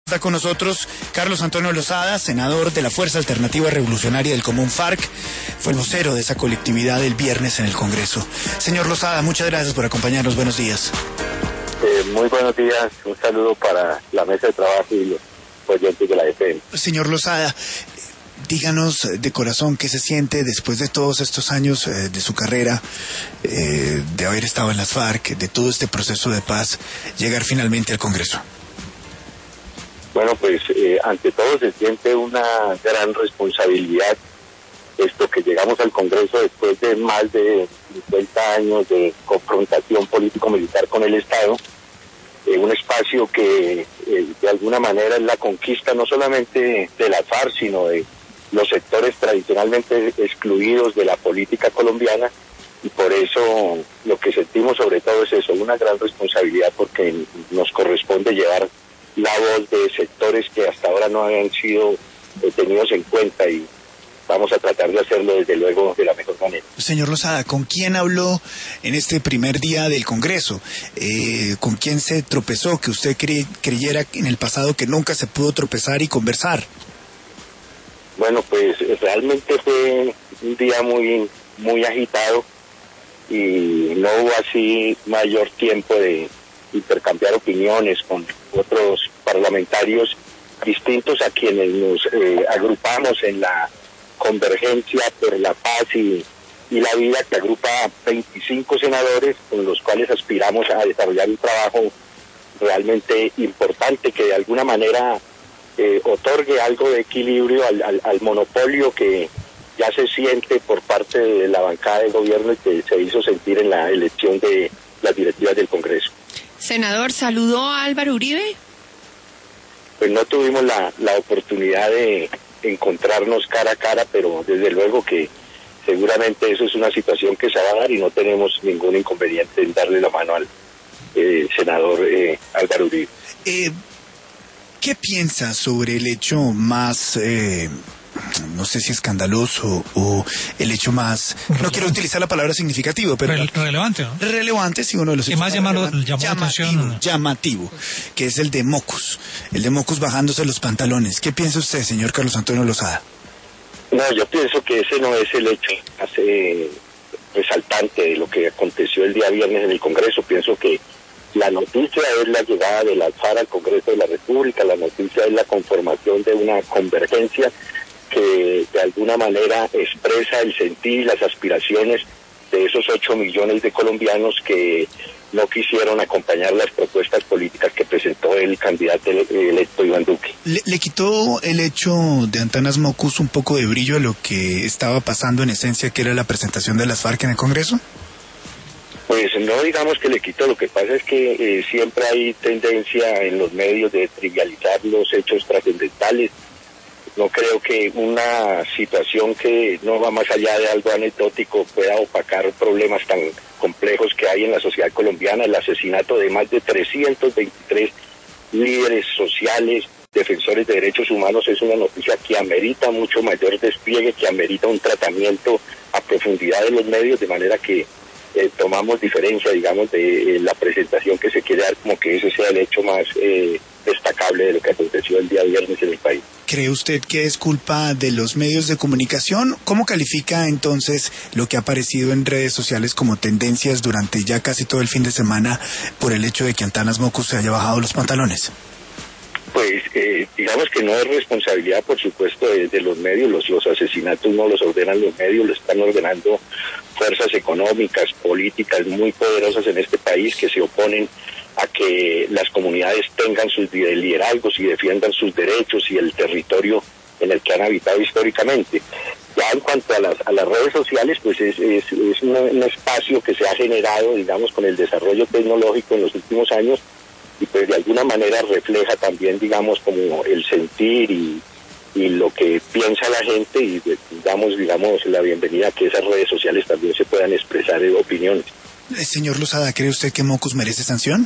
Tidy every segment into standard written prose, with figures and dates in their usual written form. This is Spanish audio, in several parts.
Está con nosotros Carlos Antonio Lozada, senador de la Fuerza Alternativa Revolucionaria del Común FARC. Fue el vocero de esa colectividad el viernes en el Congreso. Señor Lozada, muchas gracias por acompañarnos. Buenos días. Muy buenos días. Un saludo para la mesa de trabajo y los oyentes de la FM. Señor Lozada, díganos de corazón qué se siente después de todos estos años de su carrera, de haber estado en las FARC, de todo este proceso de paz, llegar finalmente al Congreso. Bueno, pues ante todo se siente una gran responsabilidad, puesto que llegamos al Congreso después de más de 50 años de confrontación político-militar con el Estado, un espacio que de alguna manera es la conquista no solamente de la FARC, sino de los sectores tradicionalmente excluidos de la política colombiana, y por eso lo que sentimos sobre todo es eso, una gran responsabilidad, porque nos corresponde llevar la voz de sectores que hasta ahora no habían sido tenidos en cuenta, y vamos a tratar de hacerlo desde luego de la mejor manera. Señor Lozada, ¿con quién habló en este primer día del Congreso? ¿Con quién se tropezó que usted creyera en el pasado que nunca se pudo tropezar y conversar? Bueno, pues realmente fue un día muy agitado y no hubo así mayor tiempo de intercambiar opiniones con otros parlamentarios distintos a quienes nos agrupamos en la convergencia por la paz y la vida, que agrupa 25 senadores con los cuales aspiramos a desarrollar un trabajo realmente importante que de alguna manera otorgue algo de equilibrio al monopolio que ya se siente por parte de la bancada del gobierno y que se hizo sentir en la elección de las directivas del Congreso. Senador, ¿saludó a Álvaro Uribe? Pues no tuvimos la oportunidad de encontrarnos cara a cara, pero desde luego que seguramente eso es una situación que se va a dar y no tenemos ningún inconveniente en darle la mano al senador Álvaro Uribe. ¿Qué piensa sobre el hecho más, no sé si escandaloso o el hecho más, no quiero utilizar la palabra significativo, pero relevante, ¿no? Relevante, sí, uno de los hechos más llamativo, que es el de Mocus bajándose los pantalones. ¿Qué piensa usted, señor Carlos Antonio Lozada? No, yo pienso que ese no es el hecho más resaltante de lo que aconteció el día viernes en el Congreso. Pienso que la noticia es la llegada de la FARC al Congreso de la República, la noticia es la conformación de una convergencia que de alguna manera expresa el sentir y las aspiraciones de esos 8 millones de colombianos que no quisieron acompañar las propuestas políticas que presentó el candidato electo Iván Duque. ¿Le quitó el hecho de Antanas Mocus un poco de brillo a lo que estaba pasando en esencia, que era la presentación de las FARC en el Congreso? Pues no digamos que le quitó, lo que pasa es que siempre hay tendencia en los medios de trivializar los hechos trascendentales. No creo que una situación que no va más allá de algo anecdótico pueda opacar problemas tan complejos que hay en la sociedad colombiana. El asesinato de más de 323 líderes sociales, defensores de derechos humanos, es una noticia que amerita mucho mayor despliegue, que amerita un tratamiento a profundidad de los medios, de manera que tomamos diferencia, digamos, de la presentación que se quiere dar como que ese sea el hecho más destacable de lo que aconteció el día viernes en el país. ¿Cree usted que es culpa de los medios de comunicación? ¿Cómo califica entonces lo que ha aparecido en redes sociales como tendencias durante ya casi todo el fin de semana por el hecho de que Antanas Mocus se haya bajado los pantalones? Pues digamos que no es responsabilidad, por supuesto, de los medios. Los asesinatos no los ordenan los medios, lo están ordenando fuerzas económicas, políticas muy poderosas en este país que se oponen a que las comunidades tengan sus liderazgos y defiendan sus derechos y el territorio en el que han habitado históricamente. Ya en cuanto a las redes sociales, pues es un espacio que se ha generado, digamos, con el desarrollo tecnológico en los últimos años, y pues de alguna manera refleja también, digamos, como el sentir y lo que piensa la gente, y damos la bienvenida a que esas redes sociales también se puedan expresar opiniones. Señor Lozada, ¿cree usted que Mocus merece sanción?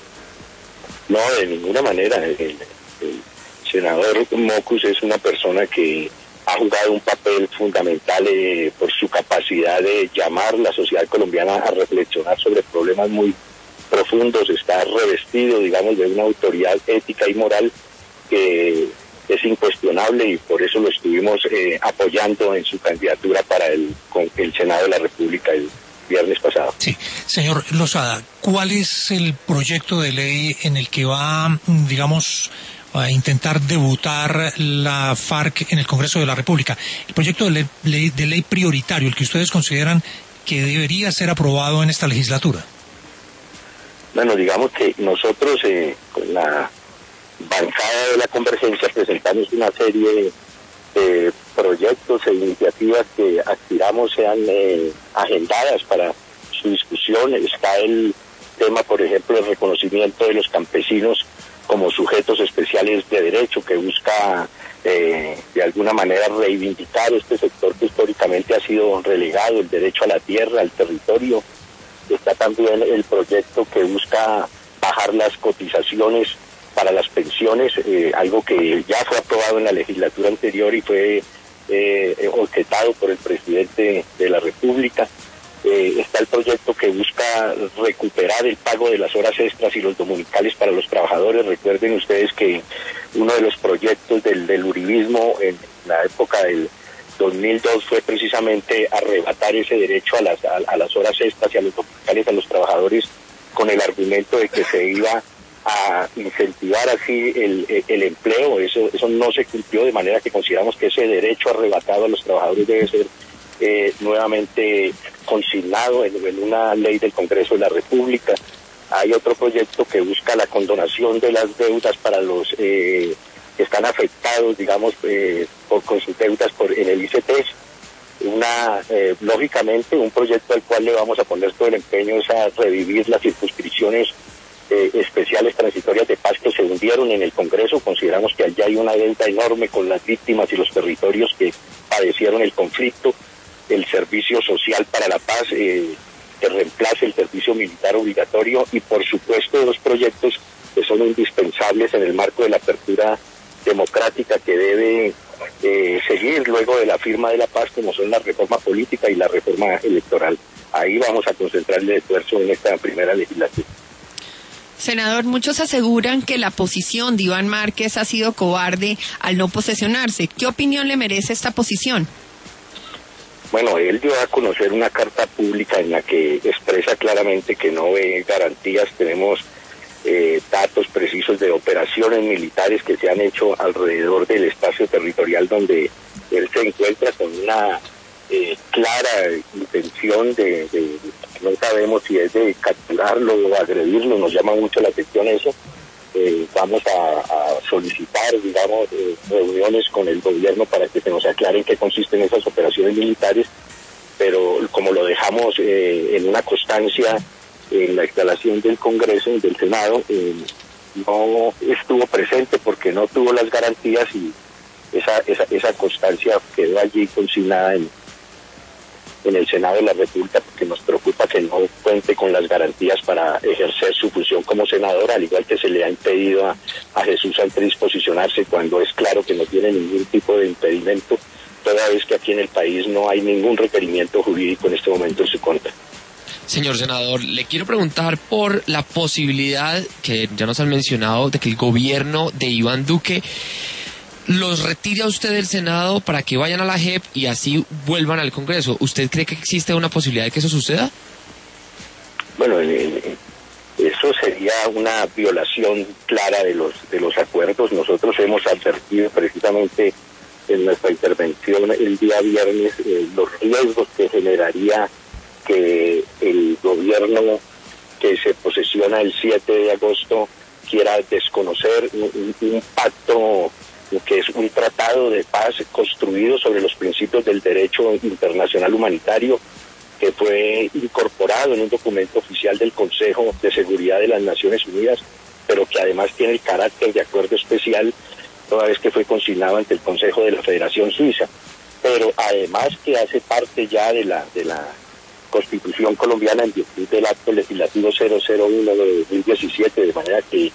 No, de ninguna manera. El senador Mocus es una persona que ha jugado un papel fundamental por su capacidad de llamar a la sociedad colombiana a reflexionar sobre problemas muy profundos, está revestido, digamos, de una autoridad ética y moral que es incuestionable y por eso lo estuvimos apoyando en su candidatura para el Senado de la República el viernes pasado. Sí, señor Lozada, ¿cuál es el proyecto de ley en el que va, digamos, a intentar debutar la FARC en el Congreso de la República? El proyecto de ley prioritario, el que ustedes consideran que debería ser aprobado en esta legislatura. Bueno, digamos que nosotros con la bancada de la Convergencia presentamos una serie de proyectos e iniciativas que aspiramos sean agendadas para su discusión. Está el tema, por ejemplo, el reconocimiento de los campesinos como sujetos especiales de derecho, que busca de alguna manera reivindicar este sector que históricamente ha sido relegado, el derecho a la tierra, al territorio. Está también el proyecto que busca bajar las cotizaciones para las pensiones, algo que ya fue aprobado en la legislatura anterior y fue objetado por el presidente de la República. Está el proyecto que busca recuperar el pago de las horas extras y los dominicales para los trabajadores. Recuerden ustedes que uno de los proyectos del uribismo en la época del 2002 fue precisamente arrebatar ese derecho a las horas extras y a los dominicales a los trabajadores, con el argumento de que se iba a incentivar así el empleo. Eso no se cumplió, de manera que consideramos que ese derecho arrebatado a los trabajadores debe ser nuevamente consignado en una ley del Congreso de la República. Hay otro proyecto que busca la condonación de las deudas para los que están afectados, digamos, con sus deudas en el ICETEX. Lógicamente, un proyecto al cual le vamos a poner todo el empeño es a revivir las circunscripciones especiales transitorias de paz que se hundieron en el Congreso. Consideramos que allá hay una deuda enorme con las víctimas y los territorios que padecieron el conflicto. El servicio social para la paz, que reemplace el servicio militar obligatorio, y por supuesto los proyectos que son indispensables en el marco de la apertura democrática que debe seguir luego de la firma de la paz, como son la reforma política y la reforma electoral. Ahí vamos a concentrar el esfuerzo en esta primera legislatura. Senador, muchos aseguran que la posición de Iván Márquez ha sido cobarde al no posesionarse. ¿Qué opinión le merece esta posición? Bueno, él dio a conocer una carta pública en la que expresa claramente que no ve garantías. Tenemos datos precisos de operaciones militares que se han hecho alrededor del espacio territorial donde él se encuentra, con una clara intención de no sabemos si es de capturarlo o agredirlo. Nos llama mucho la atención eso. Vamos a solicitar, digamos, reuniones con el gobierno para que se nos aclaren qué consisten esas operaciones militares, pero como lo dejamos en una constancia en la instalación del Congreso y del Senado, no estuvo presente porque no tuvo las garantías, y esa constancia quedó allí consignada en el Senado de la República, porque nos preocupa que no cuente con las garantías para ejercer su función como senador, al igual que se le ha impedido a Jesús Santrich posicionarse, cuando es claro que no tiene ningún tipo de impedimento, toda vez que aquí en el país no hay ningún requerimiento jurídico en este momento en su contra. Señor senador, le quiero preguntar por la posibilidad, que ya nos han mencionado, de que el gobierno de Iván Duque los retire a usted del Senado para que vayan a la JEP y así vuelvan al Congreso. ¿Usted cree que existe una posibilidad de que eso suceda? Bueno, eso sería una violación clara de los acuerdos. Nosotros hemos advertido precisamente en nuestra intervención el día viernes los riesgos que generaría que el gobierno que se posesiona el 7 de agosto quiera desconocer un pacto que es un tratado de paz construido sobre los principios del derecho internacional humanitario, que fue incorporado en un documento oficial del Consejo de Seguridad de las Naciones Unidas, pero que además tiene el carácter de acuerdo especial, toda vez que fue consignado ante el Consejo de la Federación Suiza, pero además que hace parte ya de la Constitución colombiana en virtud del acto legislativo 001 de 2017, de manera que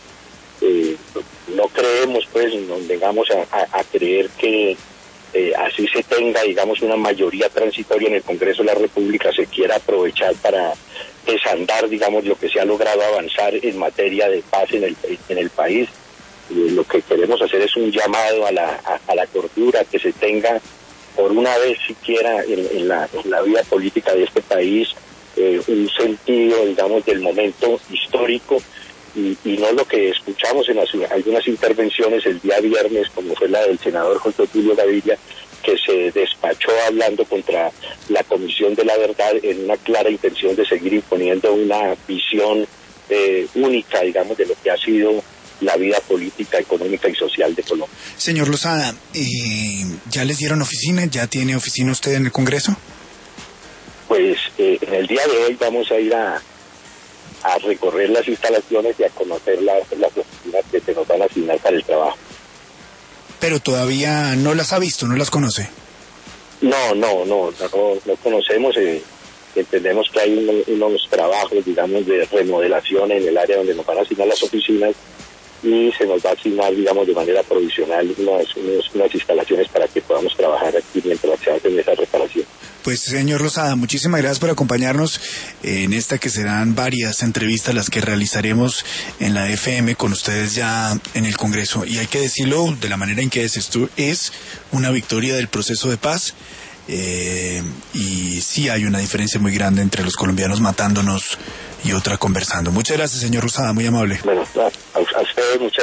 no creemos, pues, no vengamos a creer que así se tenga, digamos, una mayoría transitoria en el Congreso de la República, se quiera aprovechar para desandar, digamos, lo que se ha logrado avanzar en materia de paz en el país. lo que queremos hacer es un llamado a la cordura, que se tenga por una vez siquiera en la vida política de este país un sentido, digamos, del momento histórico, y no lo que escuchamos en algunas intervenciones el día viernes, como fue la del senador José Tulio Gaviria, que se despachó hablando contra la Comisión de la Verdad en una clara intención de seguir imponiendo una visión única, digamos, de lo que ha sido la vida política, económica y social de Colombia. Señor Lozada, ¿ya les dieron oficina? ¿Ya tiene oficina usted en el Congreso? Pues en el día de hoy vamos a ir a recorrer las instalaciones y a conocer las oficinas que se nos van a asignar para el trabajo. Pero todavía no las ha visto, no las conoce. No conocemos. Entendemos que hay unos trabajos, digamos, de remodelación en el área donde nos van a asignar las oficinas, y se nos va a asignar, digamos, de manera provisional unas instalaciones para que podamos trabajar aquí mientras se hacen esa reparación. Pues, señor Lozada, muchísimas gracias por acompañarnos en esta que serán varias entrevistas las que realizaremos en la FM con ustedes ya en el Congreso. Y hay que decirlo de la manera en que esto es una victoria del proceso de paz. Y sí hay una diferencia muy grande entre los colombianos matándonos y otra conversando. Muchas gracias, señor Lozada, muy amable. Bueno, a ustedes muchas